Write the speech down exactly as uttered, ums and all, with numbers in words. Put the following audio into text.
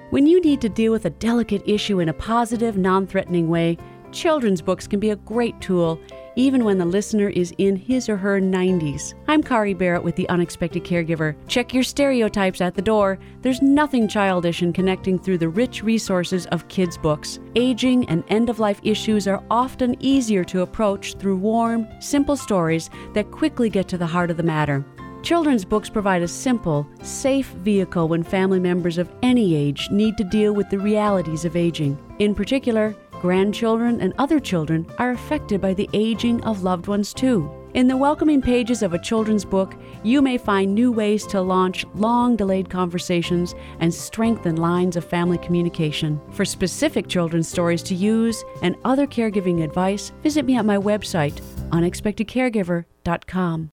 When you need to deal with a delicate issue in a positive, non-threatening way, children's books can be a great tool, even when the listener is in his or her nineties. I'm Kari Barrett with The Unexpected Caregiver. Check your stereotypes at the door. There's nothing childish in connecting through the rich resources of kids' books. Aging and end-of-life issues are often easier to approach through warm, simple stories that quickly get to the heart of the matter. Children's books provide a simple, safe vehicle when family members of any age need to deal with the realities of aging. In particular, grandchildren and other children are affected by the aging of loved ones too. In the welcoming pages of a children's book, you may find new ways to launch long-delayed conversations and strengthen lines of family communication. For specific children's stories to use and other caregiving advice, visit me at my website, unexpected caregiver dot com.